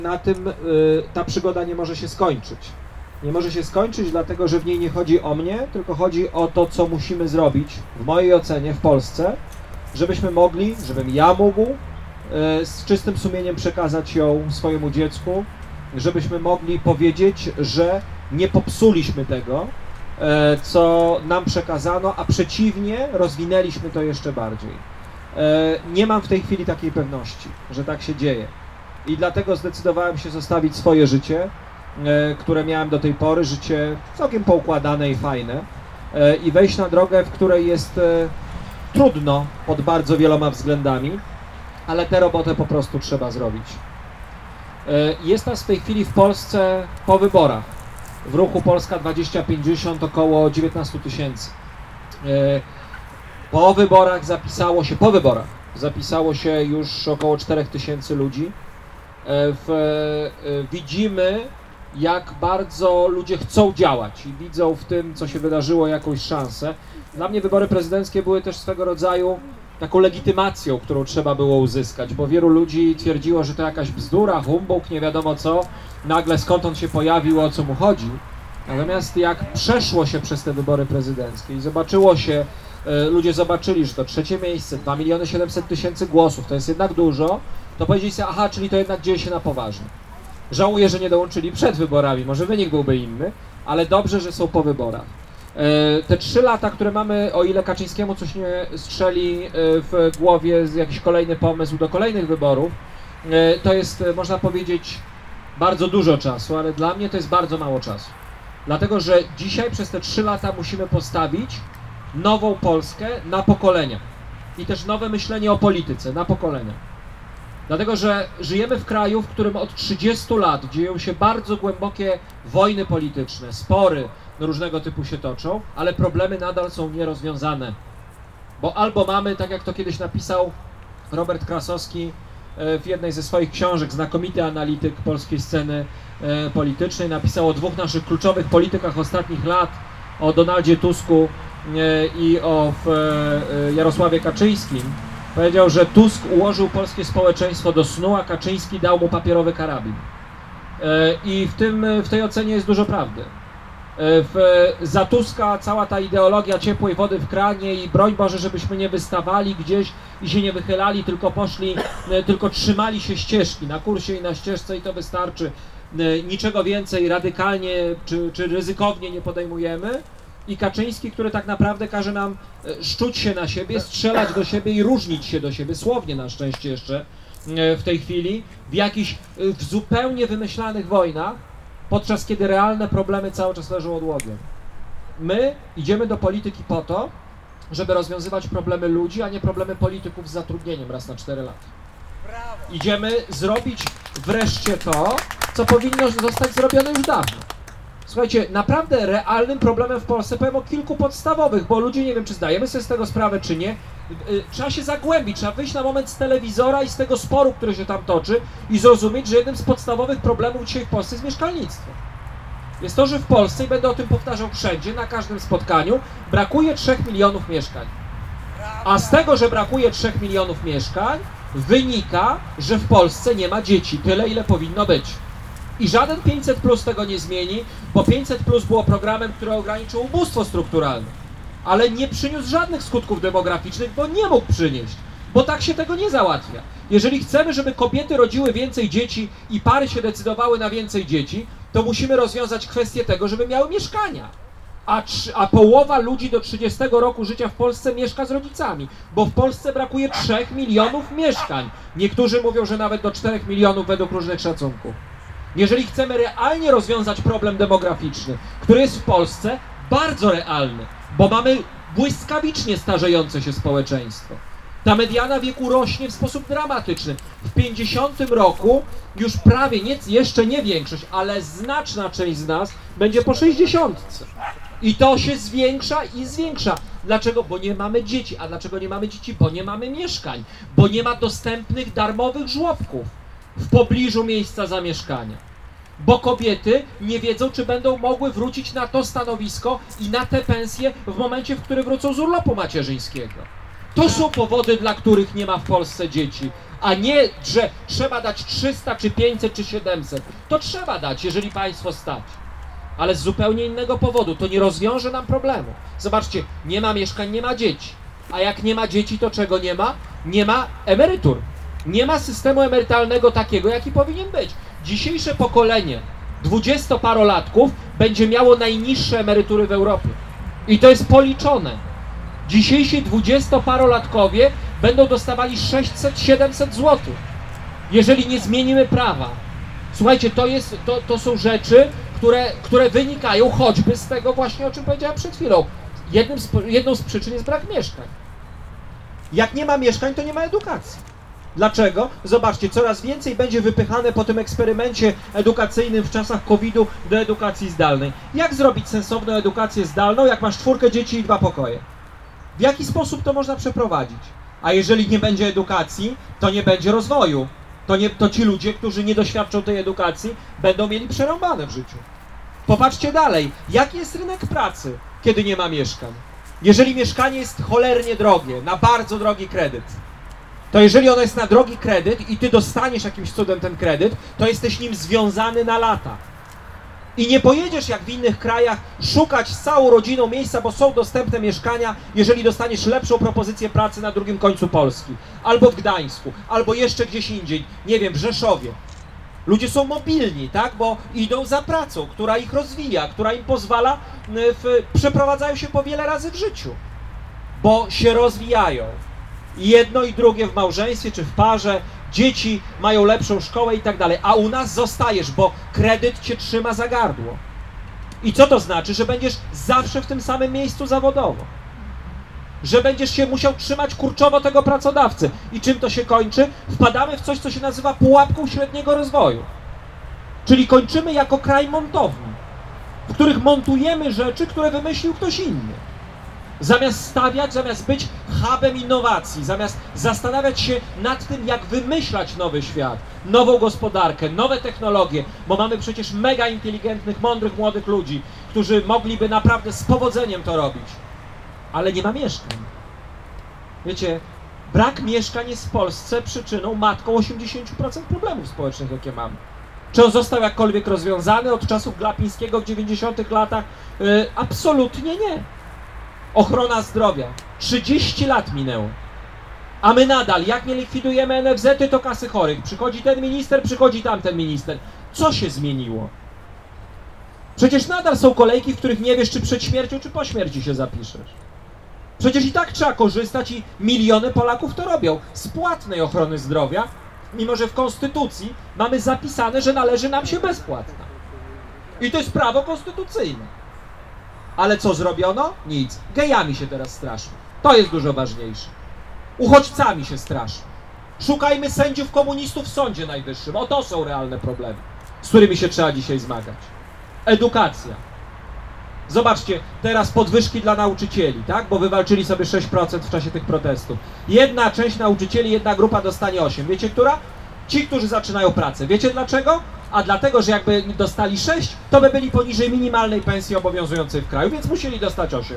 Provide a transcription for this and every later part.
Na tym ta przygoda nie może się skończyć. Nie może się skończyć, dlatego że w niej nie chodzi o mnie, tylko chodzi o to, co musimy zrobić, w mojej ocenie, w Polsce, żebyśmy mogli, żebym ja mógł z czystym sumieniem przekazać ją swojemu dziecku, żebyśmy mogli powiedzieć, że nie popsuliśmy tego, co nam przekazano, a przeciwnie, rozwinęliśmy to jeszcze bardziej. Nie mam w tej chwili takiej pewności, że tak się dzieje. I dlatego zdecydowałem się zostawić swoje życie, które miałem do tej pory, życie całkiem poukładane i fajne, i wejść na drogę, w której jest trudno pod bardzo wieloma względami, ale tę robotę po prostu trzeba zrobić. Jest nas w tej chwili w Polsce po wyborach. W ruchu Polska 2050 około 19 000. Po wyborach zapisało się już około 4 000 ludzi. Widzimy, jak bardzo ludzie chcą działać i widzą w tym, co się wydarzyło, jakąś szansę. Dla mnie wybory prezydenckie były też swego rodzaju taką legitymacją, którą trzeba było uzyskać, bo wielu ludzi twierdziło, że to jakaś bzdura, humbug, nie wiadomo co, nagle skąd on się pojawił, o co mu chodzi. Natomiast jak przeszło się przez te wybory prezydenckie i zobaczyło się, ludzie zobaczyli, że to 3. miejsce, 2 700 000 głosów, to jest jednak dużo, to powiedzieli sobie, aha, czyli to jednak dzieje się na poważnie. Żałuję, że nie dołączyli przed wyborami, może wynik byłby inny, ale dobrze, że są po wyborach. Te 3 lata, które mamy, o ile Kaczyńskiemu coś nie strzeli w głowie, jakiś kolejny pomysł do kolejnych wyborów, to jest, można powiedzieć, bardzo dużo czasu, ale dla mnie to jest bardzo mało czasu. Dlatego, że dzisiaj przez te 3 lata musimy postawić nową Polskę na pokolenia i też nowe myślenie o polityce na pokolenia. Dlatego, że żyjemy w kraju, w którym od 30 lat dzieją się bardzo głębokie wojny polityczne, spory różnego typu się toczą, ale problemy nadal są nierozwiązane. Bo albo mamy, tak jak to kiedyś napisał Robert Krasowski w jednej ze swoich książek, znakomity analityk polskiej sceny politycznej, napisał o 2 naszych kluczowych politykach ostatnich lat, o Donaldzie Tusku i o Jarosławie Kaczyńskim. Powiedział, że Tusk ułożył polskie społeczeństwo do snu, a Kaczyński dał mu papierowy karabin. I w tej ocenie jest dużo prawdy. Za Tuska cała ta ideologia ciepłej wody w kranie i broń Boże, żebyśmy nie wystawali gdzieś i się nie wychylali, tylko poszli, tylko trzymali się ścieżki, na kursie i na ścieżce i to wystarczy. Niczego więcej radykalnie czy ryzykownie nie podejmujemy. I Kaczyński, który tak naprawdę każe nam szczuć się na siebie, strzelać do siebie i różnić się do siebie, słownie na szczęście jeszcze w tej chwili, w zupełnie wymyślanych wojnach, podczas kiedy realne problemy cały czas leżą odłogiem. My idziemy do polityki po to, żeby rozwiązywać problemy ludzi, a nie problemy polityków z zatrudnieniem raz na 4 lata. Idziemy zrobić wreszcie to, co powinno zostać zrobione już dawno. Słuchajcie, naprawdę realnym problemem w Polsce, powiem o kilku podstawowych, bo ludzie, nie wiem, czy zdajemy sobie z tego sprawę, czy nie, trzeba się zagłębić, trzeba wyjść na moment z telewizora i z tego sporu, który się tam toczy i zrozumieć, że jednym z podstawowych problemów dzisiaj w Polsce jest mieszkalnictwo. Jest to, że w Polsce, i będę o tym powtarzał wszędzie, na każdym spotkaniu, brakuje 3 milionów mieszkań. A z tego, że brakuje 3 milionów mieszkań, wynika, że w Polsce nie ma dzieci, tyle ile powinno być. I żaden 500+ tego nie zmieni, bo 500+ było programem, który ograniczył ubóstwo strukturalne, ale nie przyniósł żadnych skutków demograficznych, bo nie mógł przynieść, bo tak się tego nie załatwia. Jeżeli chcemy, żeby kobiety rodziły więcej dzieci i pary się decydowały na więcej dzieci, to musimy rozwiązać kwestię tego, żeby miały mieszkania. A połowa ludzi do 30 roku życia w Polsce mieszka z rodzicami, bo w Polsce brakuje 3 milionów mieszkań. Niektórzy mówią, że nawet do 4 milionów według różnych szacunków. Jeżeli chcemy realnie rozwiązać problem demograficzny, który jest w Polsce bardzo realny, bo mamy błyskawicznie starzejące się społeczeństwo. Ta mediana wieku rośnie w sposób dramatyczny. W 50 roku już prawie, jeszcze nie większość, ale znaczna część z nas będzie po 60. I to się zwiększa i zwiększa. Dlaczego? Bo nie mamy dzieci. A dlaczego nie mamy dzieci? Bo nie mamy mieszkań. Bo nie ma dostępnych darmowych żłobków w pobliżu miejsca zamieszkania. Bo kobiety nie wiedzą, czy będą mogły wrócić na to stanowisko i na te pensje w momencie, w którym wrócą z urlopu macierzyńskiego. To są powody, dla których nie ma w Polsce dzieci, a nie, że trzeba dać 300, czy 500, czy 700. To trzeba dać, jeżeli państwo stać. Ale z zupełnie innego powodu. To nie rozwiąże nam problemu. Zobaczcie, nie ma mieszkań, nie ma dzieci. A jak nie ma dzieci, to czego nie ma? Nie ma emerytur. Nie ma systemu emerytalnego takiego, jaki powinien być. Dzisiejsze pokolenie 20-parolatków będzie miało najniższe emerytury w Europie. I to jest policzone. Dzisiejsi 20-parolatkowie będą dostawali 600-700 zł, jeżeli nie zmienimy prawa. Słuchajcie, to są rzeczy, które wynikają choćby z tego właśnie, o czym powiedziałem przed chwilą. Jedną z przyczyn jest brak mieszkań. Jak nie ma mieszkań, to nie ma edukacji. Dlaczego? Zobaczcie, coraz więcej będzie wypychane po tym eksperymencie edukacyjnym w czasach COVID-u do edukacji zdalnej. Jak zrobić sensowną edukację zdalną, jak masz 4 dzieci i 2 pokoje? W jaki sposób to można przeprowadzić? A jeżeli nie będzie edukacji, to nie będzie rozwoju. To ci ludzie, którzy nie doświadczą tej edukacji, będą mieli przerąbane w życiu. Popatrzcie dalej. Jaki jest rynek pracy, kiedy nie ma mieszkań? Jeżeli mieszkanie jest cholernie drogie, na bardzo drogi kredyt, to jeżeli ono jest na drogi kredyt i ty dostaniesz jakimś cudem ten kredyt, to jesteś nim związany na lata. I nie pojedziesz jak w innych krajach szukać z całą rodziną miejsca, bo są dostępne mieszkania, jeżeli dostaniesz lepszą propozycję pracy na drugim końcu Polski. Albo w Gdańsku, albo jeszcze gdzieś indziej, nie wiem, w Rzeszowie. Ludzie są mobilni, tak, bo idą za pracą, która ich rozwija, która im pozwala, przeprowadzają się po wiele razy w życiu, bo się rozwijają. I jedno i drugie w małżeństwie czy w parze, dzieci mają lepszą szkołę i tak dalej, a u nas zostajesz, bo kredyt cię trzyma za gardło. I co to znaczy? Że będziesz zawsze w tym samym miejscu zawodowo. Że będziesz się musiał trzymać kurczowo tego pracodawcy. I czym to się kończy? Wpadamy w coś, co się nazywa pułapką średniego rozwoju. Czyli kończymy jako kraj montowni, w których montujemy rzeczy, które wymyślił ktoś inny. Zamiast stawiać, zamiast być hubem innowacji, zamiast zastanawiać się nad tym, jak wymyślać nowy świat, nową gospodarkę, nowe technologie, bo mamy przecież mega inteligentnych, mądrych, młodych ludzi, którzy mogliby naprawdę z powodzeniem to robić. Ale nie ma mieszkań. Wiecie, brak mieszkań jest w Polsce przyczyną, matką 80% problemów społecznych, jakie mamy. Czy on został jakkolwiek rozwiązany od czasów Glapińskiego w 90 latach? Absolutnie nie. Ochrona zdrowia. 30 lat minęło. A my nadal, jak nie likwidujemy NFZ-y, to kasy chorych. Przychodzi ten minister, przychodzi tamten minister. Co się zmieniło? Przecież nadal są kolejki, w których nie wiesz, czy przed śmiercią, czy po śmierci się zapiszesz. Przecież i tak trzeba korzystać i miliony Polaków to robią z płatnej ochrony zdrowia, mimo że w Konstytucji mamy zapisane, że należy nam się bezpłatna. I to jest prawo konstytucyjne. Ale co zrobiono? Nic. Gejami się teraz straszy. To jest dużo ważniejsze. Uchodźcami się straszy. Szukajmy sędziów komunistów w Sądzie Najwyższym. O, to są realne problemy, z którymi się trzeba dzisiaj zmagać. Edukacja. Zobaczcie, teraz podwyżki dla nauczycieli, tak? Bo wywalczyli sobie 6% w czasie tych protestów. Jedna część nauczycieli, jedna grupa dostanie 8%. Wiecie, która? Ci, którzy zaczynają pracę. Wiecie dlaczego? A dlatego, że jakby dostali 6, to by byli poniżej minimalnej pensji obowiązującej w kraju, więc musieli dostać 8.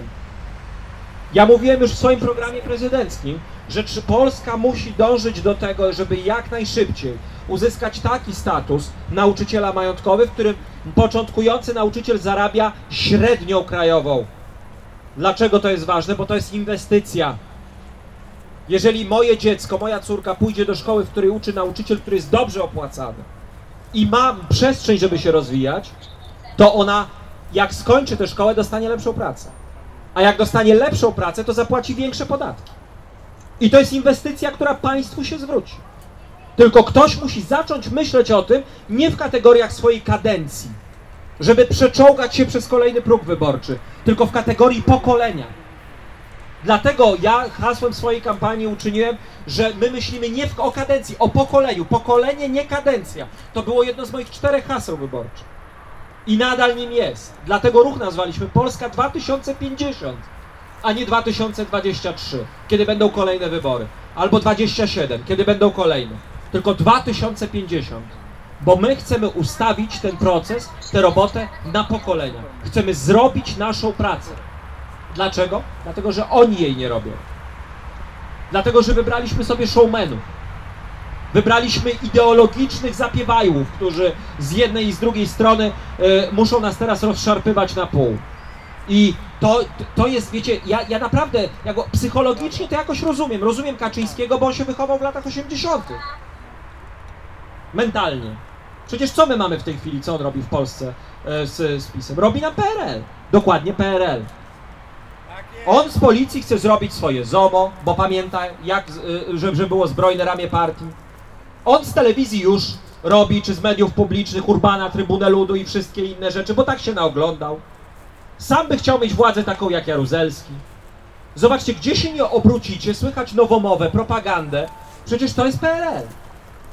Ja mówiłem już w swoim programie prezydenckim, że Polska musi dążyć do tego, żeby jak najszybciej uzyskać taki status nauczyciela majątkowy, w którym początkujący nauczyciel zarabia średnią krajową. Dlaczego to jest ważne? Bo to jest inwestycja. Jeżeli moje dziecko, moja córka pójdzie do szkoły, w której uczy nauczyciel, który jest dobrze opłacany i ma przestrzeń, żeby się rozwijać, to ona, jak skończy tę szkołę, dostanie lepszą pracę. A jak dostanie lepszą pracę, to zapłaci większe podatki. I to jest inwestycja, która państwu się zwróci. Tylko ktoś musi zacząć myśleć o tym nie w kategoriach swojej kadencji, żeby przeczołgać się przez kolejny próg wyborczy, tylko w kategorii pokolenia. Dlatego ja hasłem swojej kampanii uczyniłem, że my myślimy nie o kadencji, o pokoleniu. Pokolenie, nie kadencja. To było jedno z moich 4 haseł wyborczych. I nadal nim jest. Dlatego ruch nazwaliśmy Polska 2050, a nie 2023, kiedy będą kolejne wybory. Albo 27, kiedy będą kolejne. Tylko 2050. Bo my chcemy ustawić ten proces, tę robotę na pokolenia. Chcemy zrobić naszą pracę. Dlaczego? Dlatego, że oni jej nie robią. Dlatego, że wybraliśmy sobie showmenów. Wybraliśmy ideologicznych zapiewajłów, którzy z jednej i z drugiej strony muszą nas teraz rozszarpywać na pół. I to jest, wiecie, ja naprawdę, psychologicznie to jakoś rozumiem Kaczyńskiego, bo on się wychował w latach 80. Mentalnie. Przecież co my mamy w tej chwili, co on robi w Polsce z PiS-em? Robi nam PRL, dokładnie PRL. On z policji chce zrobić swoje ZOMO, bo pamięta, że było zbrojne ramię partii. On z telewizji już robi, czy z mediów publicznych, Urbana, Trybunę Ludu i wszystkie inne rzeczy, bo tak się naoglądał. Sam by chciał mieć władzę taką jak Jaruzelski. Zobaczcie, gdzie się nie obrócicie, słychać nowomowę, propagandę. Przecież to jest PRL.